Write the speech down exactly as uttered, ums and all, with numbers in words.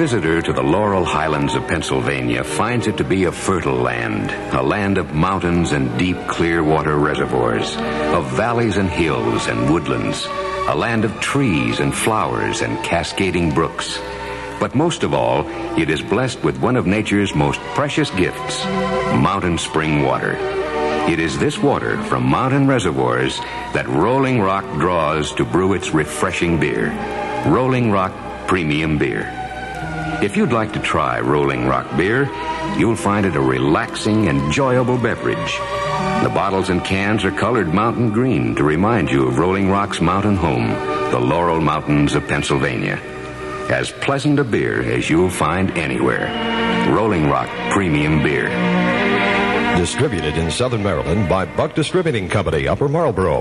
visitor to the Laurel Highlands of Pennsylvania finds it to be a fertile land, a land of mountains and deep, clear water reservoirs, of valleys and hills and woodlands, a land of trees and flowers and cascading brooks. But most of all, it is blessed with one of nature's most precious gifts, mountain spring water. It is this water from mountain reservoirs that Rolling Rock draws to brew its refreshing beer, Rolling Rock Premium Beer. If you'd like to try Rolling Rock beer, you'll find it a relaxing, enjoyable beverage. The bottles and cans are colored mountain green to remind you of Rolling Rock's mountain home, the Laurel Mountains of Pennsylvania. As pleasant a beer as you'll find anywhere. Rolling Rock Premium Beer. Distributed in Southern Maryland by Buck Distributing Company, Upper Marlboro.